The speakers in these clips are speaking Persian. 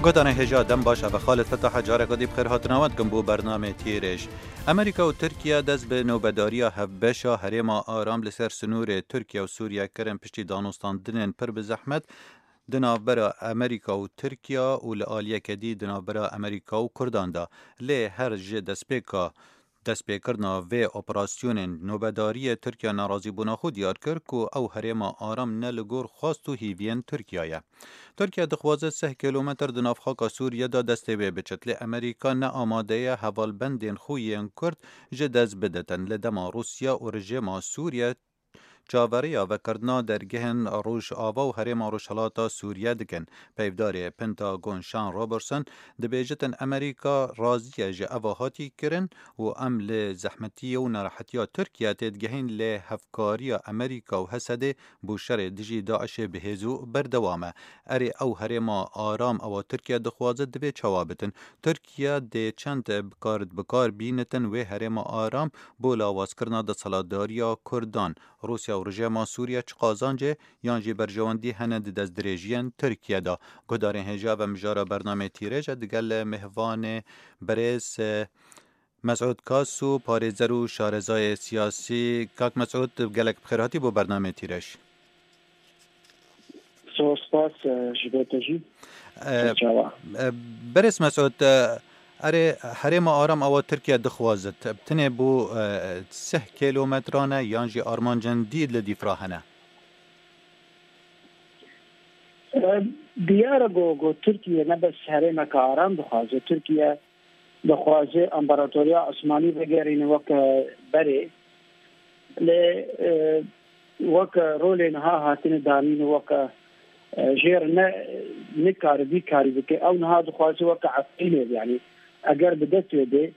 گدانه هجا دم باشه و خالد فتح جاره قدی بخیر هاتناوت کن بو برنامه تیرش. امریکا و ترکیه دست به نوبداری هفبشا هریم آرام لسر سنور ترکیه و سوریه کرن پشتی دانستان دنن پر به زحمت دنابرا امریکا و ترکیه و لآلیه کدی دنابرا امریکا و کردان دا لی هر جه دست پیکرنا و اپراسیون نوبداری ترکیه نارازی بونا خود یاد کرد که او هریم آرام نلگور خواست و هیوین ترکیه. ترکیه دخوازه 3 کیلومتر دناف خاک سوریه دا دسته به بچتل امریکا نه آماده حوال بندین خویین کرد جدز بدتن لدما روسیا و رژیم سوریه چاوریا و کردنا در گهن روش آوا و هریم روشلاتا سوریه دکن. پیفدار پنتاگون شان روبرسون دبیجتن امریکا راضیه جه اواهاتی کرن و عمل زحمتی و نراحتی ترکیه تدگهین لی هفکاری امریکا و حسده بوشر دجی داعش بهزو بردوامه. اری او هریم آرام او ترکیه دخوازد دبی چوابتن. ترکیه دی چند بکار بینتن و هریم آرام بولا واسکرنا دا سالاداریا کردان. روسیا و رژیم سوریه چه قازانجه یانجی برجواندی هند دست دریجین ترکیه دا. گدارین هجا و مجارا برنامه تیرش دگل مهوان برس مسعود کاسو پارێزەر و شارەزای سیاسی. کاک مسعود گەلک بخێرهاتی بۆ برنامه تیرش. سپاس جبێتەژی برس مسعود اره هریم آرام او ترکیه دخوازد بتنه بو 3 کیلومترانه یانجی آرمانجن دید لدیفراهنه دیاره گو ترکیه نبس هریم که آرام دخوازه ترکیه دخوازه امپراتوریا عثمانی بگرین وک بره لی وک رول نها هاتین دامین وک جیر نه کاری بکه او نها دخوازه وک عقیله یعنی اگر بدت وده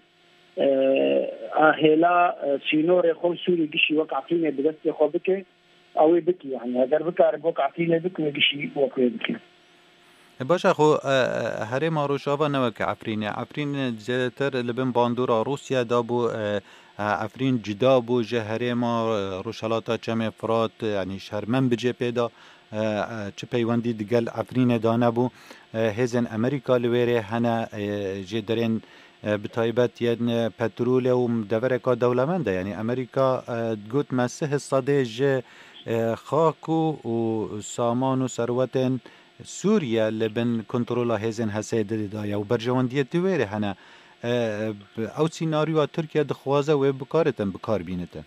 هلا سینور خو سوری گشی وقع فينا بدت خو بك او بك يعني اگر بكار وقع فينا بك گشی وقع بك باشه خو هریم روشاوا نوک عفرین زیاتر لبن باندورا روسیا دابو عفرین جدا بو جه هریم روشالاتا چم فرات یعنی شرمن بجه پیدا چه پیوندی دگل عفرین دانه بو هزن امریکا لویره هنه جدرین بتایبت ین پترول و دورکا دولمنده یعنی امریکا گوت مسه صدیج خاکو و سامان و ثروتن سوریا لبن کنترل هزن حسید دایا و برجواندیه دویره هنه او سیناریو ترکیه دخوازه و بکار بینته.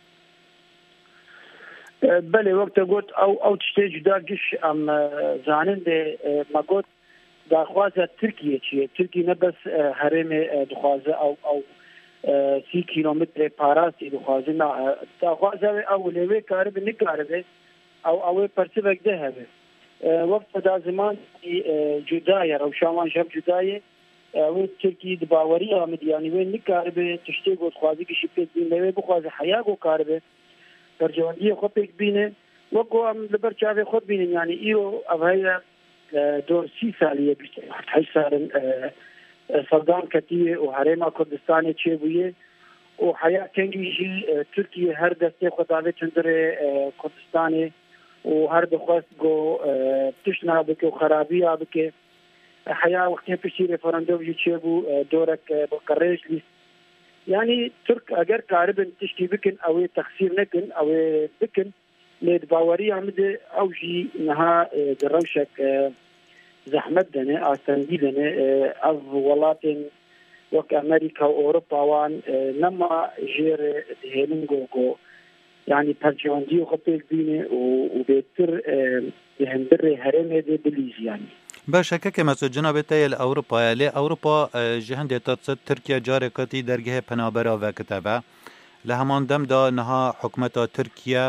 بله وقت گوت او تشتی جدا گش ام زانن ده ما گوت دخوازه ترکیه چیه ترکیه نبس هرم دخوازه او 30 کیلومتر پاراستی دخوازه نه دخوازه او لوی کارب نکاربه او پرسبک ده هبه وقت دا زمان جدایه رو شامان شب جدایه و ترکیه دباوری آمد یعنی وی نکاربه تشتی گوت خوازه کشی پیک بین لوی بخوازه حیاگو کاربه برجواندی خود پیک بینه وقو هم لبر چاوه خود بینه یعنی ایو اوهایه دور 30 سالیه بیشتر 8 سال صدام کتیه و حریم کردستان چه بویه و حیا کنگیجی ترکیه هر دسته خداوه چندر کردستان و هر دخواست گو تشنا بکه و خرابی بکه حیا وقتی پشتی رفراندوم جی چه بو دورک بقريش لیست یعنی ترک اگر کاربن تشتی بکن او تخسیر نکن او بکن لید باوری عمده او جی نها دروشك زحمت دنه آسندی دنه از ولاتن وک امریکا و اوروپا وان نما جیر دهلنگو يعني برجواندی خطیق بینه و بهتر هندر هرمه ده بلیز يعني باشه که مثلا جناب تایل اوروپا لی اوروپا جهند تتصد ترکیه جارکتی درگه پنابرا و کتابه لهمان دم دا نها حکمت ترکیه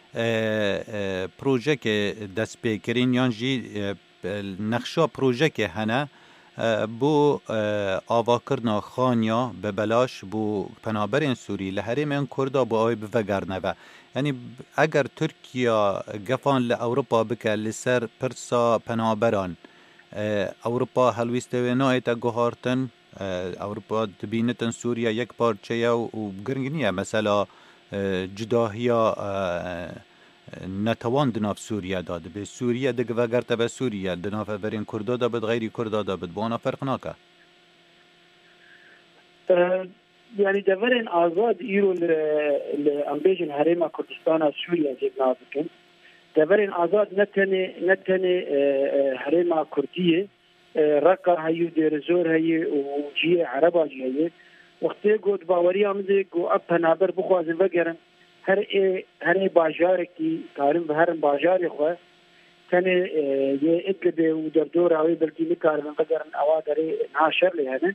پروژه که دست پیکرین یانجی نقشا پروژه که هنه بو آواکرنا خانیا به بلاش بو پنابرین سوری لحریم کردا بو آی بفگرنه و یعنی اگر ترکیه گفان لأوروپا بکه لسر پرسا پنابران اوروپا هلویسته و نایتا گوهارتن اوروپا دبینتن سوریا یک پارچه و گرنگنیه مثلا جداهیا نتوان دناف سوریا داد به سوریا دگ وگرت به سوریا دناف برین کردا دا بد غیری کردا دا بد بوانا فرق ناکه يعني دفرن آزاد إيرو لأمبيجن هريما كردستان سوريا زيبنا بكن دفرن آزاد نتني هريما كردية رقا هيو ديرزور هي وجيه عربا جيه وقتی گود باوری آمده گو اب پنابر بخوازن وگرن هر باجارکی کارن به هر باجاری خواه تنه یه ادلبه و در دور آوی بلکی نکارن وگرن آوا داره ناشر لیهنه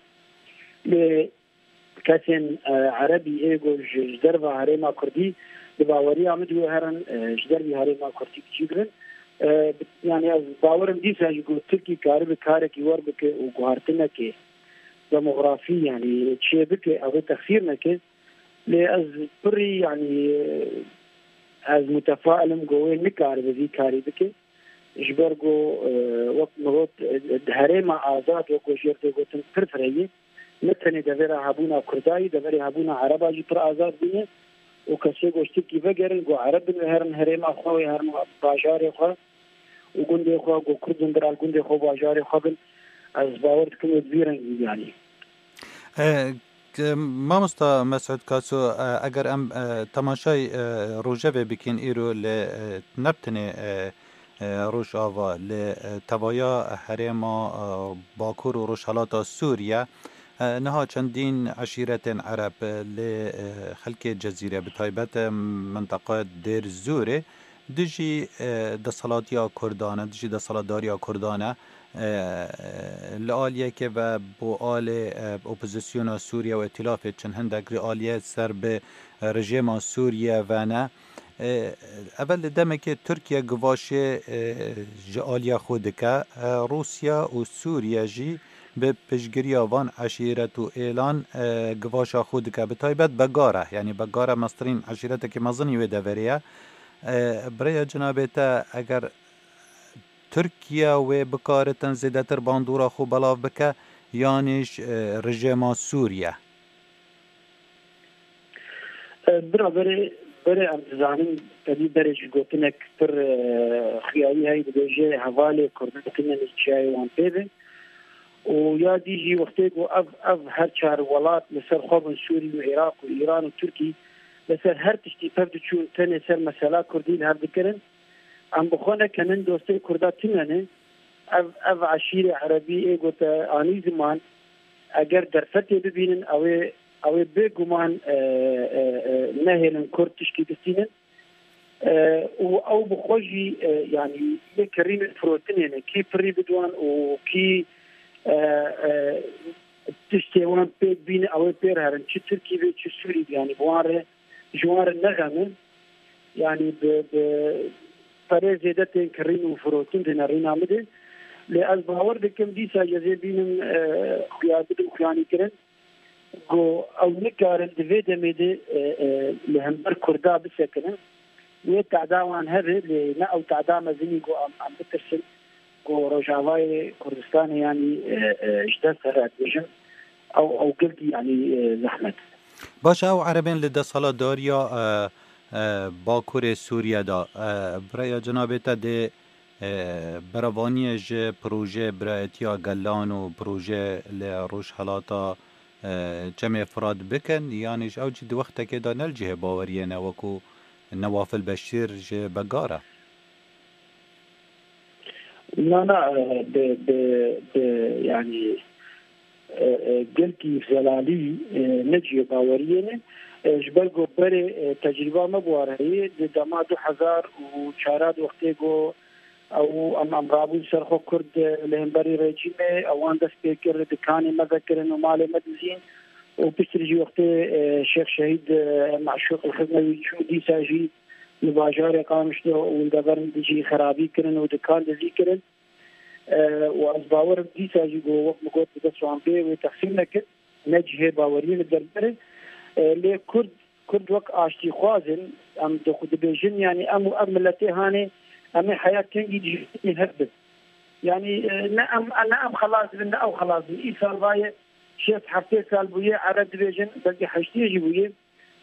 کسین عربی ایگو جدر و هرما کردی باوری آمده و هرن جدر و هرما کردی کچیگرن يعني از باورم ديسا يقول تركي كارب كارك يوربك وقهرتنا كي ديموغرافي يعني تشيبك او تخسيرنا كي لاز بري يعني از متفائلم قوي نكارب ذي كاربك جبرغو وقت نغوت هريما آزاد وكو جيرتو قوتن فرفرية نتني دفرها هابونا كرداي دفرها هابونا عربا جبر آزاد بني وكسي قوشتكي فقرن قو عرب هرن هريما أخوي هرن باجاري أخوي وقندي أخوي قو كردن درال قندي أخوي باجاري أخوي از باورد كم كبيرا يعني ما مستا مسعود کاسو اگر ام تماشای روجه بکن ایرو لنبتنی روش آوا لتوایا حرما باکور و روشالات سوریه نها چندین عشیرت عرب لخلق جزیره بتایبت منطقه دیر زوره دجی دسالاتیا کردانه دجی دسالاتداریا کردانه لآلیه که و با آل اپوزیسیون سوریه و ائتلاف چند هندک رئالیه سر به رژیم سوریه و نه اول دمه که ترکیه گواشه جآلیه خود که روسیا و سوریه جی به پشگیری آوان عشیرت و اعلان گواشه خود که به تایبت بگاره یعنی بگاره مسترین عشیرت که مزنی و دوریه برای جنابتا اگر ترکیه و بکارتن زیدتر باندورا خو بلاو بکه یانیش رژیم سوریه برا بره امتزانم کدی برش گوتنک پر خیالی های بجه حواله کردنکن نشیای وان پیده و یا دیجی وقتی گو اف هر چهار ولات مثل خواب سوری و عراق و ایران و ترکی مثل هر تشتی پفد چون تنه سر مسئله کردین هر بکرن ام بخونه کنن دوسته کرده تنانه اف عشیر عربی ایگو تا آنی زمان اگر در فتح ببینن او بگمان نهلن کرد تشکی بسینن او بخوشی يعني كريم فروتين يعني كي بري بدوان وكي تشتيوان بيت بين او بير هرن تشي تركي بي تشي سوري يعني بواره جوار النغمه يعني بري زيدتين كريم وفروتين دينارين عمده لأز باور دكم ديسا جزيبين خيابد وخياني كرن او نكارن دفيدا ميدي لهمبر كردا بسكنن وتعداوان هذا لنا او تعدا مزني جو ام بترسل جو رجاوي كردستان يعني اجداد سرات بجن او قلتي يعني زحمت باشه او عربين لدى صلاة داريا باكور سوريا دا برای جنابتا ده براوانی ج پروژه برایتیا گلان و پروژه لروش حالاتا جمع افراد بکن یعنی او جد وقتا که دا نلجه باوریه نوکو نواف البشير بقارة لا يعني قلتي زلالي نجي باوريين جبرقو بري تجربة مبوارة هي دما 2000 وشارات وقتيقو او ام رابو سرخو كرد لهم بري ريجيمي او اندس بيكر دكاني مذكرن ومالي مدزين وبشتري وقت شيخ شهيد معشوق الخدمة شو دي ساجي مباشرة قامش له وندبرن ديجي خرابي كرن ودكان دزي كرن وأسباور دي ساجي جو وقت مقود بدسو عم بيه وتقسيم لك نجه باورين الدربرة ليه كرد وقت عاشتي خوازن أم دخود بيجن يعني أم ملتي هاني أم حياة تنجي جيني هربت يعني نعم خلاص لنا أو خلاص إيسال باية شيخ حفتي سال بويه عرد بيجن بلقي حشتي جي بويه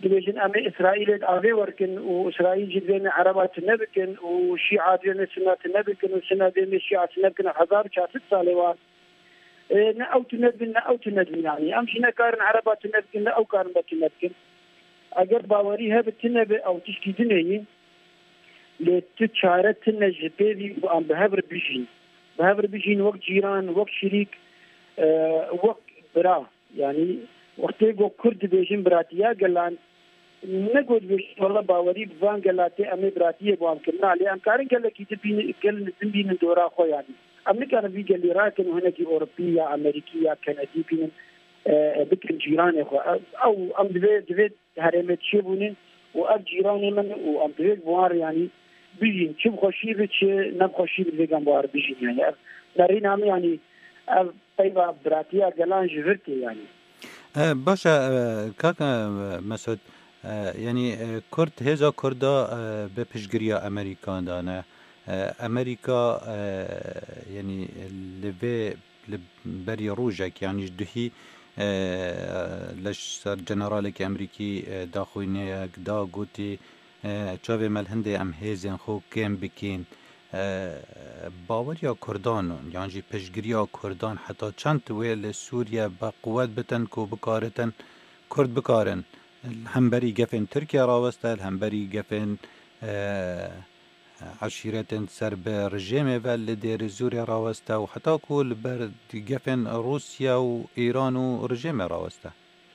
دبيجن أمي إسرائيل أبي وركن وإسرائيل جدًا عربات نبكن وشيعة جدًا سنة نبكن وسنة بين الشيعة نبكن 1000 سالوات أو تندبن يعني أمشي نكارن عربات نبكن أو كارن بتنبكن أجر باوريها بتنبأ أو تشكي دنيا لتشارة النجبي وأم بهبر بيجين وقت جيران وقت شريك وقت برا يعني وقتی گو کرد بیشین براتیا گلان نگود بیش والله باوری بوان گلاتی امی براتیه بوان کرنا لی ام کارن گل کی تبین گل نبین دورا خو يعني ام كان في گلی راكن هنا کی اوروبيه امريكيه كندي بين بكن جيران خو او ام دبي هرمت شيبونين و جيران من و ام دبي بوار يعني بيجين شو خوشي بتش نبخوشي بيجان بوار بيجين يعني نارينا يعني طيبه براتيا گلان جورتي يعني باشا كاكا مسعود يعني كرد هزا كردا بپشگریا امریکان دانه امریکا يعني لبي بري روجك يعني جدهي لش سر جنرالك امريكي داخوينيك دا قوتي چاوه ملهنده ام هزين خو كم بكين باوریا کردان یعنی جی پشگریا کردان حتی چند ویل سوریه با قوت بتن کو بکارتن کرد بکارن همبری گفن ترکیه راوسته همبری گفن عشیرتن سر به رژیم ول دیر زوری راوسته و حتی کول بر گفن روسیا و ایران و رژیم راوسته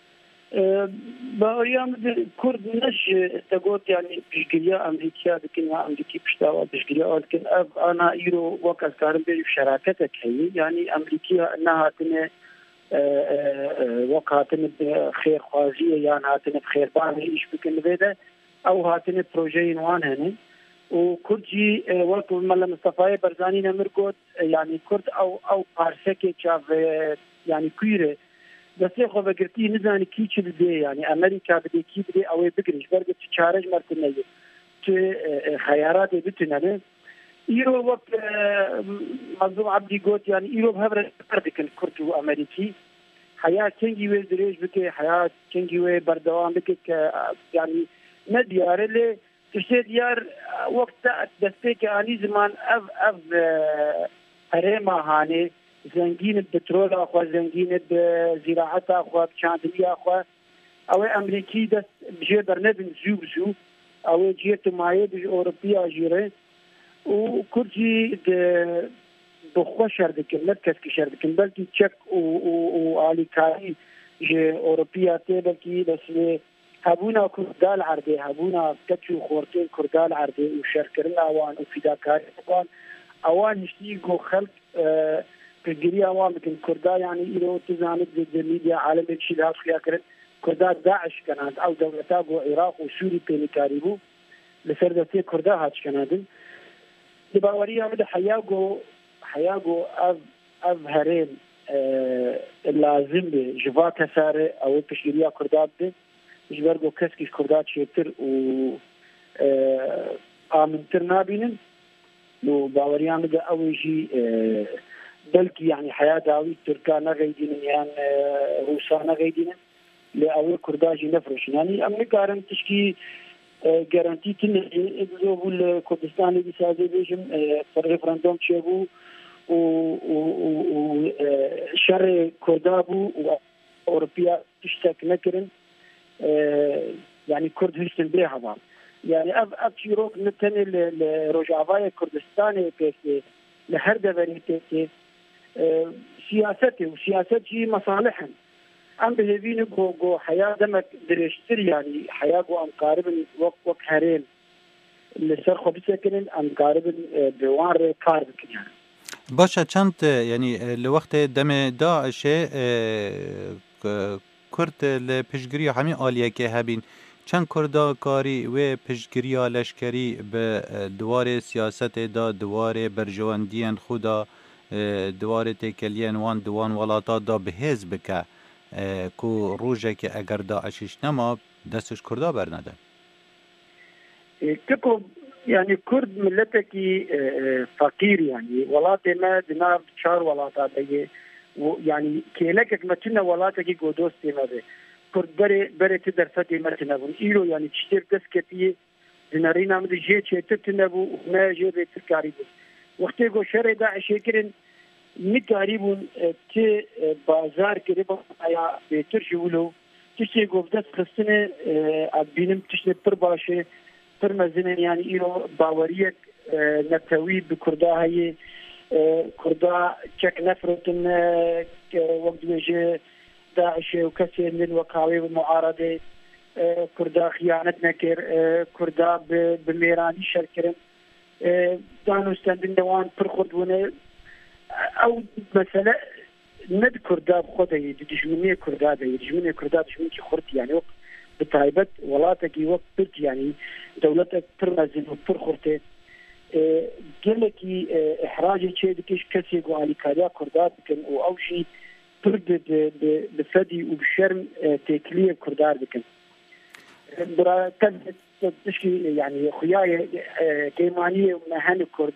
باوريام كرد نش تقول يعني بشجية أمريكية لكن أمريكي بشتاوى بشجية لكن أنا إيرو وكاس كارم بشراكتك هي يعني أمريكية أنها تن وقاتن بخير خوازية يعني هاتن بخير بان إيش بكن بيدا أو هاتن بروجين وان هني وكردجي وقت ملا مصطفى برزاني نمرقود يعني كرد أو بارسكي شاف يعني كيره بس خو بگرتی نزانی کی چی بده یعنی امریکا بده کی بده او بگریش برگه چارج مرتنه چه خيارات بتنه ایرو وقت مظلوم عبدی گوت یعنی ایرو بهبر کردکن کرد و امریکی حياه کنگی و دریج بکه حياه کنگی و بردوام بکه یعنی ندیاره له تشتي ديار وقت دستك اني زمان اف هرما هاني زنگين البترول اخو زنگين الزراعه اخو شاندليه اخو او امريكي دست بجي برنبن زوبزو او جيت ماي بج اوروبيه جيره وكرجي بخوشر دك مركز كشر دك بلكي تشك و اليكاري جي اوروبيه تبلكي بس هبونا كردال عربي هبونا كتشو خورتين كردال عربي وشركرنا وان وفداكار وان اوان يشتيقوا خلق كجري اوان لكن كردال يعني إلو تزامد بالميديا عالمي شي لها خياكرت كردال داعش كانت او دولتها العراق وسوري بينكاريبو لسردتي كردال هاتش كانت لباوريها مدى حياقو اف هرين اللازم به جوا كساره او تشجيريا كردال به جبرگو کسی که کردات شیتر و آمنتر نابینن لو باوریان ده اوجی بلکی یعنی حیات داوی ترکا نغیدینن یعنی روسا نغیدینن لأول كرداجي نفرش يعني أمريكا رم تشكي جارانتي تن إذا الكردستان بيساعد بيجم فريفراندوم تشيبو و شر كردابو وأوروبيا تشتك نكرن يعني كرد هشتن بيها بعض يعني أب شيروك نتني لرجعوايا كردستاني بيكي لهرده بريتي سياسته وسياسات جي مصالحهم أم بهذين جو حياة دمك دريشتر يعني حياة جو أم قارب وق هرين اللي سرخو بسكنن أم قارب بوار كارب يعني باشا چند يعني لوقت دم داعش کرد لپشگری همین آلیه که هبین چند کردا کاری و پشگری لشکری به دوار سیاست دا دوار برجواندین خدا دوار تکلیان وان دوان ولاتا دا به حزب که کو روژه که اگر داعشش نما دستش کردا برنده تكو يعني كرد ملتكي فقير يعني ولاته ما دينار شهر ولاته يعني كيلك ما كنا ولاتك جودوس تيمه کرد بره تی درفت ایمت نبون ایلو یعنی چطور دست کتیه دناری نامده جه چه تت نبو نه جه بیتر کاری بود وقتی گو شر داعشی کرن نکاری بون تی بازار کری با یا بیتر جولو تشتی گفت خستنه بینم تشتی پر باشه پر مزنه یعنی ایلو باوریک نتوی بکرده های کرده چک نفرتن وقت وجه داعش وكسر من وقاوي ومعارضه كردا خيانت نكر كردا بميراني شركرن دانو ستاندن دوان برخدونه او مثلا ند كردا بخده دجمنيه كردا دجمنيه كردا دجمنيه خرط يعني وقت بتايبت ولاتك وقت يعني دولتك ترمزن وبرخرته قلكي احراج شيء دكش كسي قالي كذا كردا كان او شيء برد بفدي وبشرم تكليه كردار بكن برا تشكي يعني خياية كيمانية مهن كرد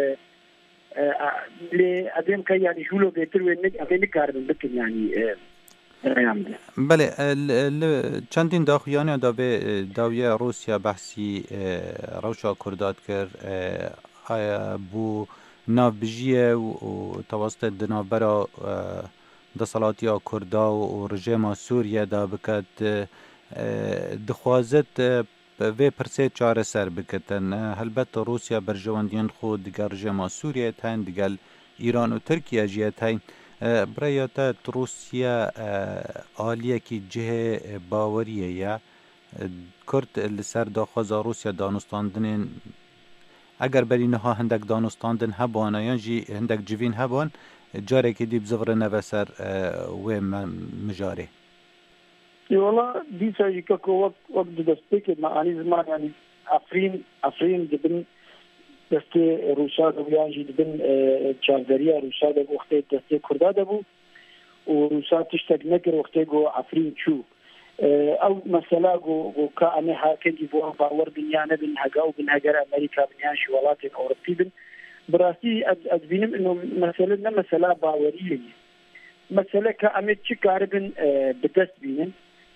لأدم كي يعني جولو بيتر وينك أبين كاربن بكن يعني بله چندین داخویانی داویه روسیا بحثی روشا کردات کر بو نافبجیه و توسط دنابرا دسالاتیا کردا و رژیم سوریه دا بکد دخوازت و پرسه چاره سر بکتن هلبت روسیا برجواندین خود دیگر رژیم سوریه تاین دیگر ایران و ترکیه جیه تاین برایتا روسیا آلیه کی جه باوریه یا کرد لسر داخواز روسیا دانستاندنین اگر بری نها هندک دانستاندن هبان یا جی هندک جوین هبان جاره که دیب زغر نوسر و مجاره والله دي ساجيكا وقت دستك معاني زمان يعني افرين دبن دستي روسا ويانجي دبن چاردريا روسا د وخت دستي كردا دبو وروسا تشتك نكر وقت جو افرين شو او مثلا جو كاني هاكي بو باور دنيا بن هاجاو بن هاجر امريكا بن يانش ولات اوروبي بن براسي ادبينم انه مثلا باوريه مثلا كامت شكاربن بدست بينن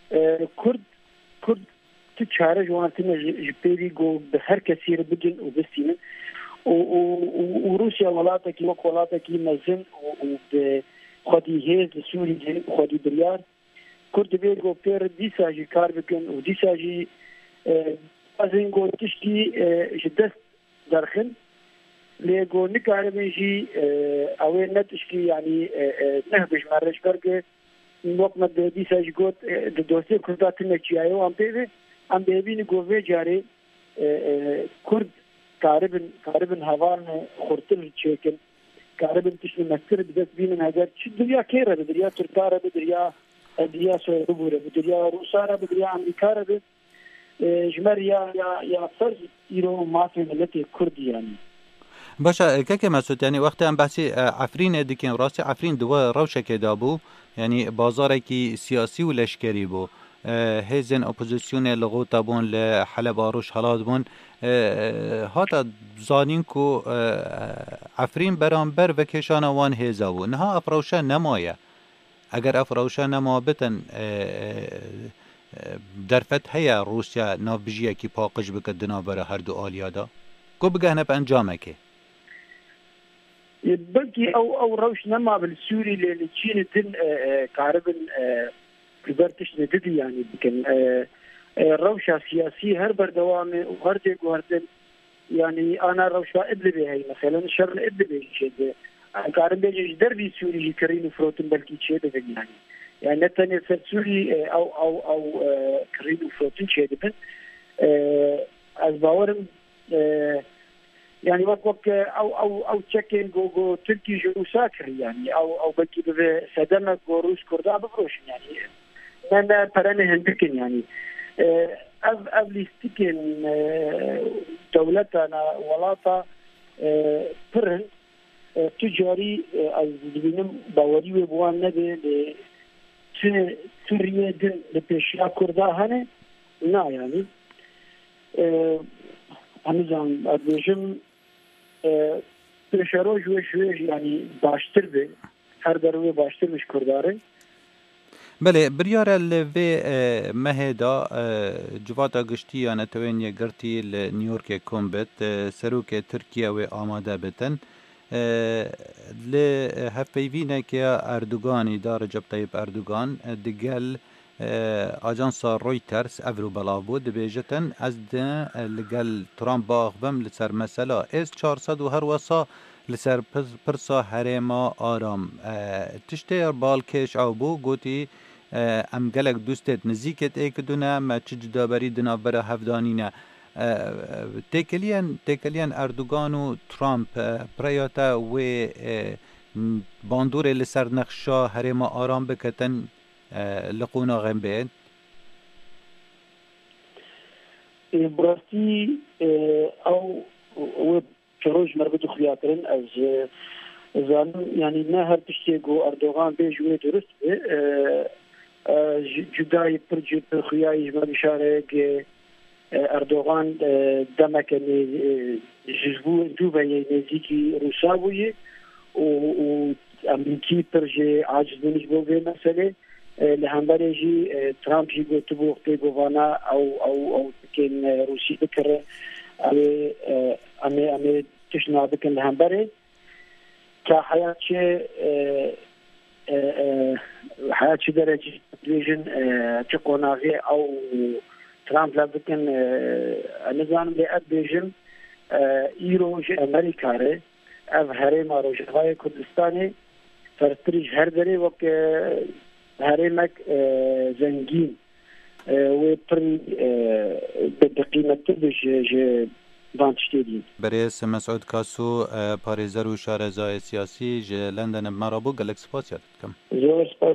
كرد تشارج وانتنا جبيري جو بهر كثير بدن وبسينن وروسيا ولاتك وقولاتك مزن وخدي هيز سوري خدي بريار كرد بيرجو بير ديساجي كاربكن وديساجي ازنجو تشتي جدست درخن ليجو نكاربنجي او نتشكي يعني نهبش مرش برجه وقت ما ديساجي قوت دوسي كردات نكيايو ام بيبين جوفي جاري كرد كاربن هوان خورتل تشيكن كاربن تشني مكتر بدس بين هاجر الدنيا كيره بدريا تركاره بدريا سوبوره بدريا روساره بدريا امريكا جمريا يا فرز يرو ما في ملتي كردي يعني باشا كيف مسعود يعني وقت ام بحثي عفرين ديكين راسي عفرين دوا روشه كدابو يعني بازاركي سياسي ولشكري بو هزن اپوزیسیون لغوتا بون لحلب آروش حالات بون هاتا زانین کو عفرین برانبر و کشان وان هزا بو نها افروشا نمایه اگر افروشا نما بتن درفت هیا روسیا ناف بجیه کی پاقش بکد دنا برا هر دو آلیادا کو بگهنه با انجامه که بلكي او روش نما بالسوري اللي تشين دن كاربن كبرتش ندي يعني يمكن روشة سياسية هر بردوامي وهردي وهردن يعني انا روشة ادلبي هي مثلا شر ادلبي شيء كاربن بيجي دربي سوري كريم فروتن بلكي شيء ده يعني نتني سوري او كريم فروتن شيء ده از باورم يعني وقت او تشكين جو تركي جو ساكر يعني او بلكي بسدمك روس كردا بفروش يعني انا برانه هندكن يعني قبل استكن دولتنا ولاتا برن تجاري از بينم باوري وبوان نبي سوريا دن لبيشا كردا هنه نا يعني همزان ادوجم پرشارو جوش يعني باشتر به هر دروی باشتر مش کرداره بله بریاره لوی مهدا جواتا گشتی یا نتوین گرتی لنیویورک کمبت سروک ترکیه و آماده بتن ل هفپیوینه که اردوغانی دار رجب طیب اردوغان دگل آجانسا رویترز افرو بلاو دبیجتن از ده لگل ترامپ باغبم لسر مثلا اس 400 و هر وسا لسر پرسا هرما آرام تشتیر بالکش او بو گوتی ام گلک دوستت نزیکت ایکدونه ما چه جدابری دنابره هفدانینه تکلیان اردوغان و ترامپ پریاتا و باندور لسر نقشا هرما آرام بکتن لقونا غنبين براستی او چروج مربوط خیاطرن از زانم یعنی نه هر تشتی گو اردوغان بیجوی درست جدای پر خیایی ما بشاره که اردوغان دمک جزبو دوبه نزیکی روسا بویه و امریکی پرجه عاجز بونش بو به مسئله لهمبره جی ترامپ جی گوتو بو وقتی گوانا او کن روسی بکره امی تشنا بکن لهمبره که حیات چه درجه بیجن چه قناغی او ترامپ لبکن نظام لیت بیجن ایروج امریکا ره اف هرم روجهای کردستانی فرتریج هر دری وک هرمک زنگین و پر بقیمت بج بانشتیدی برئیس مسعود کاسو پاریزر و شارزای سیاسی ج لندن مرابو گلکس پاسیات کم